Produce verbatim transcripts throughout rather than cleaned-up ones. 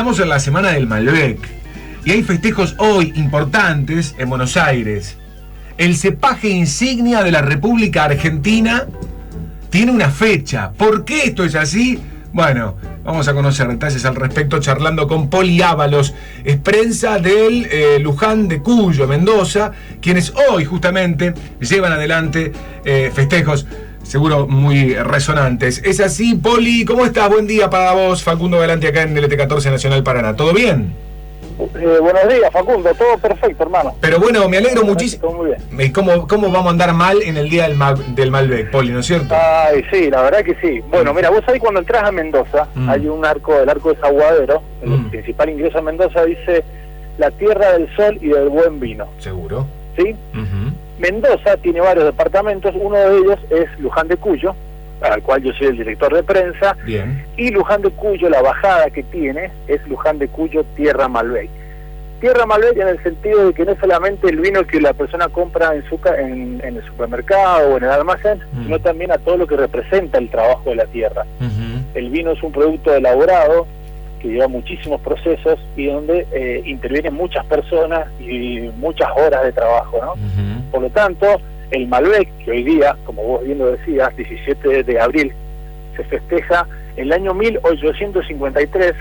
Estamos en la semana del Malbec y hay festejos hoy importantes en Buenos Aires. El cepaje insignia de la República Argentina tiene una fecha. ¿Por qué esto es así? Bueno, vamos a conocer detalles al respecto charlando con Poli Ábalos, es prensa del eh, Luján de Cuyo, Mendoza, quienes hoy justamente llevan adelante eh, festejos seguro muy resonantes. Es así, Poli, ¿cómo estás? Buen día para vos, Facundo Galante, acá en L T catorce Nacional Paraná. ¿Todo bien? Eh, buenos días, Facundo, todo perfecto, hermano. Pero bueno, me alegro muchísimo. Muy bien. ¿Cómo, ¿Cómo vamos a andar mal en el día del, Mal, del Malbec, Poli, no es cierto? Ay, sí, la verdad que sí. Bueno, mira, vos sabés, cuando entras a Mendoza, mm. hay un arco, el arco de Saguadero, el mm. principal ingreso a Mendoza dice la tierra del sol y del buen vino. ¿Seguro? ¿Sí? Uh-huh. Mendoza tiene varios departamentos, uno de ellos es Luján de Cuyo, al cual yo soy el director de prensa. Bien. Y Luján de Cuyo, la bajada que tiene, es Luján de Cuyo Tierra Malbec. Tierra Malbec en el sentido de que no es solamente el vino que la persona compra en, su, en, en el supermercado o en el almacén, uh-huh. sino también a todo lo que representa el trabajo de la tierra. Uh-huh. El vino es un producto elaborado que lleva muchísimos procesos y donde eh, intervienen muchas personas y muchas horas de trabajo, ¿no? Uh-huh. Por lo tanto, el Malbec, que hoy día, como vos bien lo decías, diecisiete de abril, se festeja en el año mil ochocientos cincuenta y tres,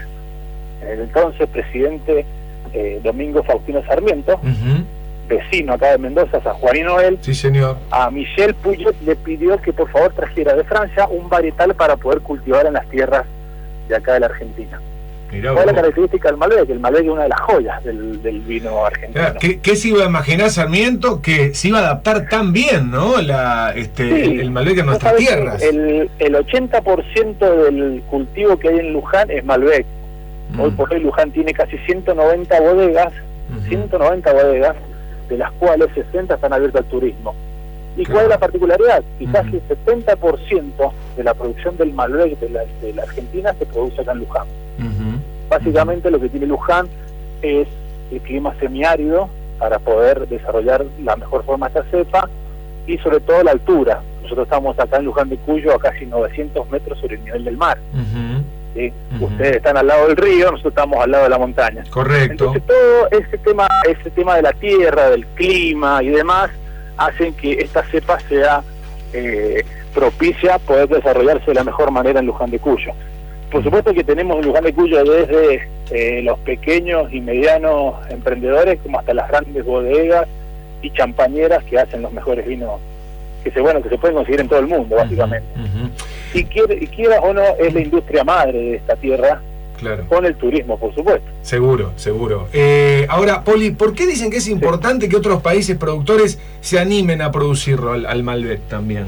el entonces presidente eh, Domingo Faustino Sarmiento, uh-huh. vecino acá de Mendoza, San Juanino él, sí, señor. A Michel Puyot le pidió que por favor trajera de Francia un varietal para poder cultivar en las tierras de acá de la Argentina. Mirá, ¿cuál es la característica del Malbec? El Malbec es una de las joyas del, del vino argentino. ¿Qué, ¿Qué se iba a imaginar Sarmiento que se iba a adaptar tan bien, ¿no? La, este, sí, el, el Malbec en nuestras tierras. El, el ochenta por ciento del cultivo que hay en Luján es Malbec. Mm. Hoy por hoy Luján tiene casi ciento noventa bodegas, uh-huh. ciento noventa bodegas, de las cuales sesenta están abiertas al turismo. ¿Y claro. cuál es la particularidad? Quizás uh-huh. el setenta por ciento de la producción del Malbec de la, de la Argentina se produce acá en Luján. Uh-huh. Básicamente uh-huh. lo que tiene Luján es el clima semiárido para poder desarrollar la mejor forma esta cepa y sobre todo la altura. Nosotros estamos acá en Luján de Cuyo a casi novecientos metros sobre el nivel del mar. Uh-huh. ¿Sí? Uh-huh. Ustedes están al lado del río, nosotros estamos al lado de la montaña. Correcto. Entonces todo ese tema, ese tema de la tierra, del clima y demás, hacen que esta cepa sea eh, propicia a poder desarrollarse de la mejor manera en Luján de Cuyo. Por supuesto que tenemos en Luján de Cuyo desde eh, los pequeños y medianos emprendedores como hasta las grandes bodegas y champañeras que hacen los mejores vinos que se bueno que se pueden conseguir en todo el mundo, básicamente. Uh-huh. Y, quiera, y quiera o no, es la industria madre de esta tierra. Claro. Con el turismo, por supuesto. Seguro, seguro. Eh, ahora, Poli, ¿por qué dicen que es importante sí. que otros países productores se animen a producirlo al, al Malbec también?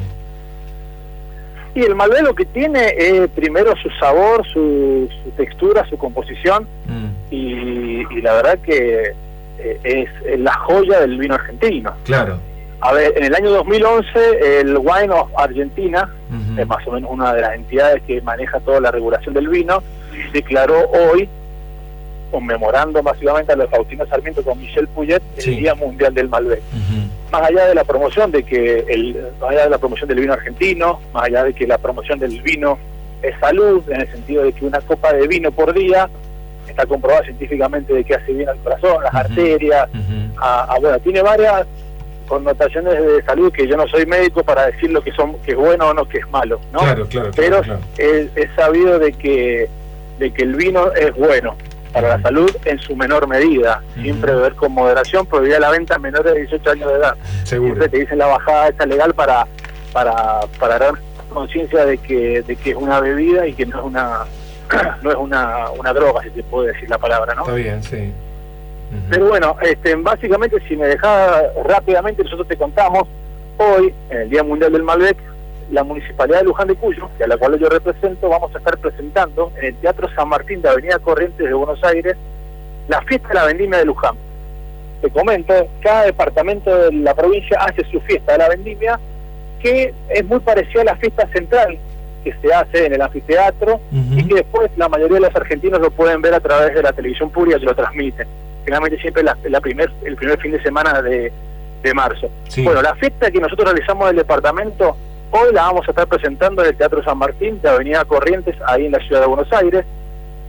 Y el Malbec lo que tiene es primero su sabor, su, su textura, su composición, mm. y, y la verdad que eh, es, es la joya del vino argentino. Claro. A ver, en el año dos mil once, el Wine of Argentina, uh-huh. es más o menos una de las entidades que maneja toda la regulación del vino, declaró hoy, conmemorando masivamente a los Faustino Sarmiento con Michel Puyot, sí. el Día Mundial del Malbec. Uh-huh. Más allá de la promoción de que el, más allá de la promoción del vino argentino, más allá de que la promoción del vino es salud, en el sentido de que una copa de vino por día está comprobada científicamente de que hace bien al corazón, las uh-huh. arterias, uh-huh. A, a, bueno, tiene varias connotaciones de salud que yo no soy médico para decir lo que son que es bueno o no que es malo, ¿no? Claro, claro, pero claro, claro. Es, es sabido de que de que el vino es bueno para uh-huh. la salud en su menor medida, uh-huh. siempre beber con moderación, prohibida la venta a menores de dieciocho años de edad. Seguro. Siempre te dicen la bajada esta legal para para para dar conciencia de que de que es una bebida y que no es una no es una una droga, si se puede decir la palabra, ¿no? Está bien, sí. Pero bueno, este, básicamente, si me dejaba rápidamente, nosotros te contamos, hoy, en el Día Mundial del Malbec, la Municipalidad de Luján de Cuyo, que a la cual yo represento, vamos a estar presentando en el Teatro San Martín de Avenida Corrientes de Buenos Aires, la fiesta de la vendimia de Luján. Te comento, cada departamento de la provincia hace su fiesta de la vendimia, que es muy parecida a la fiesta central que se hace en el anfiteatro, uh-huh. y que después la mayoría de los argentinos lo pueden ver a través de la televisión pública que lo transmiten. Generalmente siempre la, la primer, el primer fin de semana de, de marzo. Sí. Bueno, la fiesta que nosotros realizamos del departamento, hoy la vamos a estar presentando en el Teatro San Martín de Avenida Corrientes, ahí en la ciudad de Buenos Aires.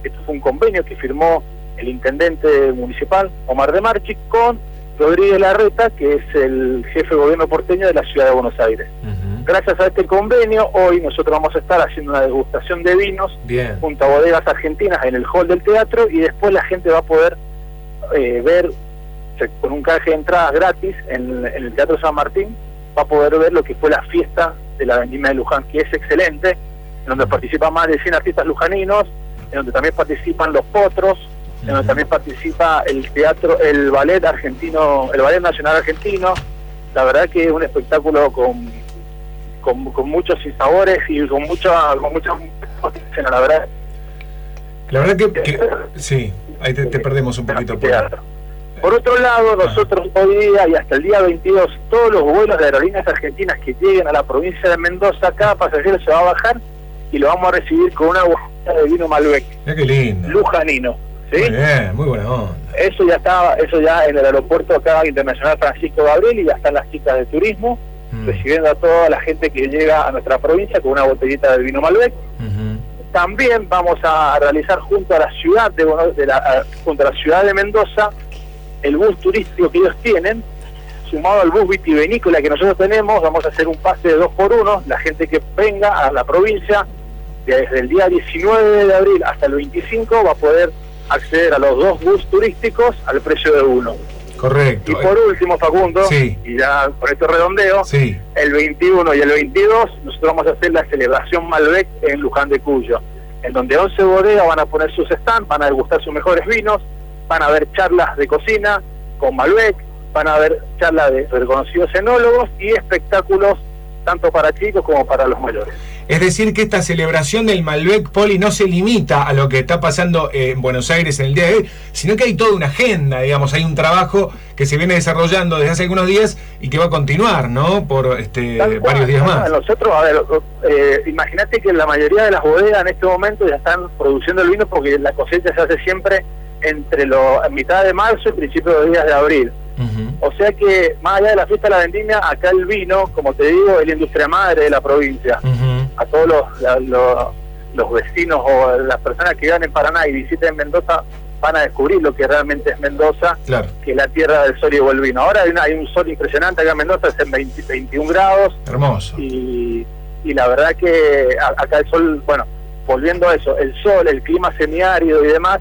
Esto fue un convenio que firmó el intendente municipal, Omar de Marchi, con Rodríguez Larreta, que es el jefe de gobierno porteño de la ciudad de Buenos Aires. Uh-huh. Gracias a este convenio, hoy nosotros vamos a estar haciendo una degustación de vinos Bien. junto a bodegas argentinas en el hall del teatro, y después la gente va a poder eh, ver, con un canje de entradas gratis en, en el Teatro San Martín, va a poder ver lo que fue la fiesta de la vendimia de Luján, que es excelente, en donde participan más de cien artistas lujaninos, en donde también participan los potros, en donde también participa el teatro, el ballet argentino, el ballet nacional argentino. La verdad que es un espectáculo con, con, con muchos sinsabores y con mucha, con mucha, la verdad. La verdad que, que sí, ahí te, te perdemos un poquito. Por, por otro lado, nosotros ah. hoy día y hasta el día veintidós, todos los vuelos de aerolíneas argentinas que lleguen a la provincia de Mendoza, cada pasajero se va a bajar y lo vamos a recibir con una botella de vino Malbec. Mira qué lindo. Lujanino. ¿Sí? Muy bien, muy buena onda. Eso ya estaba, eso ya en el aeropuerto acá internacional Francisco Gabriel, y ya están las chicas de turismo mm. recibiendo a toda la gente que llega a nuestra provincia con una botellita de vino Malbec. Uh-huh. También vamos a realizar junto a la ciudad de, de la, a, junto a la ciudad de Mendoza el bus turístico que ellos tienen, sumado al bus vitivinícola que nosotros tenemos. Vamos a hacer un pase de dos por uno. La gente que venga a la provincia desde el día diecinueve de abril hasta el veinticinco va a poder acceder a los dos bus turísticos al precio de uno. Correcto. Y por último, Facundo, sí. y ya con esto redondeo, sí. el veintiuno y el veintidós nosotros vamos a hacer la celebración Malbec en Luján de Cuyo, en donde once bodegas van a poner sus stands, van a degustar sus mejores vinos, van a haber charlas de cocina con Malbec, van a haber charlas de reconocidos enólogos y espectáculos tanto para chicos como para los mayores. Es decir, que esta celebración del Malbec, Poli, no se limita a lo que está pasando en Buenos Aires en el día de hoy, sino que hay toda una agenda, digamos, hay un trabajo que se viene desarrollando desde hace algunos días y que va a continuar, ¿no? Por este varios cual, días más. Nosotros, a ver, eh, imagínate que la mayoría de las bodegas en este momento ya están produciendo el vino, porque la cosecha se hace siempre entre lo, a mitad de marzo y principios de los días de abril. Uh-huh. O sea que, más allá de la fiesta de la vendimia, acá el vino, como te digo, es la industria madre de la provincia. Uh-huh. A todos los, la, los, los vecinos o las personas que vivan en Paraná y visiten Mendoza van a descubrir lo que realmente es Mendoza, claro. que es la tierra del sol y el vino. Ahora hay, una, hay un sol impresionante acá en Mendoza, es en veinte, veintiún grados. Hermoso. Y, y la verdad que a, acá el sol, bueno, volviendo a eso, el sol, el clima semiárido y demás,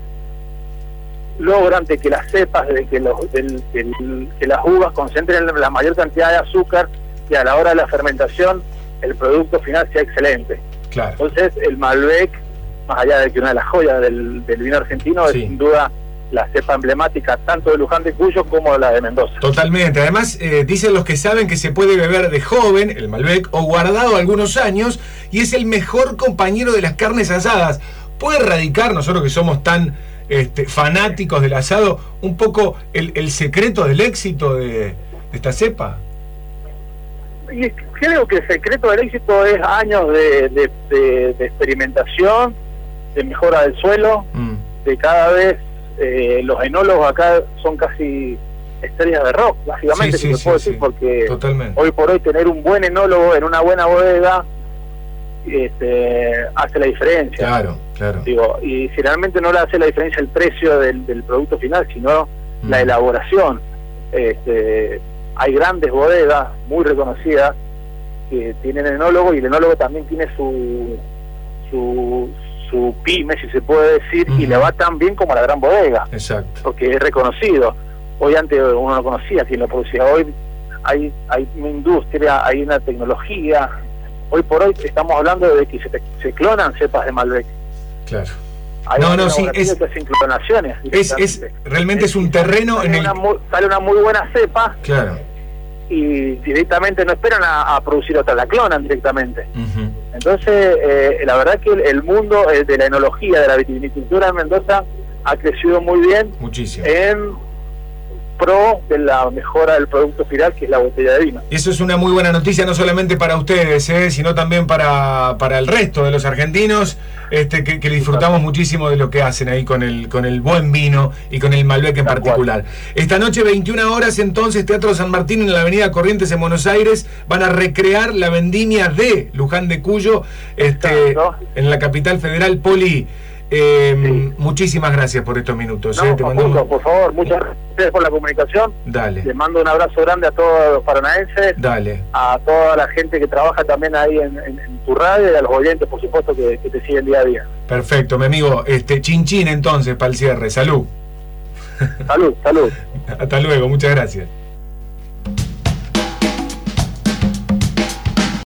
logran de que las cepas, de que, los, del, del, que las uvas concentren la mayor cantidad de azúcar, y a la hora de la fermentación el producto final sea excelente. Claro. Entonces el Malbec, más allá de que una de las joyas del, del vino argentino, sí. es sin duda la cepa emblemática tanto de Luján de Cuyo como la de Mendoza. Totalmente. Además, eh, dicen los que saben que se puede beber de joven, el Malbec, o guardado algunos años, y es el mejor compañero de las carnes asadas. Puede radicar, nosotros que somos tan este, fanáticos del asado, un poco el, el secreto del éxito de, de esta cepa. Y creo que el secreto del éxito es años de, de, de, de experimentación, de mejora del suelo, mm. de cada vez eh, los enólogos acá son casi estrellas de rock, básicamente, sí, si sí, se puede sí, decir, sí. porque Totalmente. Hoy por hoy tener un buen enólogo en una buena bodega este, hace la diferencia. Claro, claro. Digo, y si realmente no le hace la diferencia el precio del, del producto final, sino mm. la elaboración. Este, hay grandes bodegas muy reconocidas que tienen enólogo, y el enólogo también tiene su su, su pyme, si se puede decir, uh-huh. y le va tan bien como a la gran bodega. Exacto. Porque es reconocido. Hoy antes uno no conocía quién lo producía. Hoy hay hay una industria, hay una tecnología. Hoy por hoy estamos hablando de que se, se clonan cepas de Malbec. Claro. Hay no, no, sí, es, sin clonaciones. Es, es, realmente es, es un terreno sale en el... Una muy, sale una muy buena cepa. Claro. Y directamente no esperan a, a producir otra, la clonan directamente. Uh-huh. Entonces, eh, la verdad que el, el mundo eh, de la enología, de la vitivinicultura en Mendoza, ha crecido muy bien. Muchísimo. En pro de la mejora del producto final, que es la botella de vino. Eso es una muy buena noticia, no solamente para ustedes, ¿eh? sino también para, para el resto de los argentinos, este, que, que disfrutamos muchísimo de lo que hacen ahí con el, con el buen vino y con el Malbec en particular. Esta noche, veintiuna horas, entonces, Teatro San Martín en la avenida Corrientes en Buenos Aires, van a recrear la vendimia de Luján de Cuyo, este, en la capital federal. Poli, Eh, Sí. Muchísimas gracias por estos minutos. No, eh, te Facundo, mandamos... por favor, muchas gracias por la comunicación. Dale, Les mando un abrazo grande a todos los paranaenses, dale. a toda la gente que trabaja también ahí en, en, en tu radio y a los oyentes, por supuesto, que, que te siguen día a día. Perfecto, mi amigo. Este, chin chin entonces para el cierre. Salud. Salud, salud. Hasta luego, muchas gracias.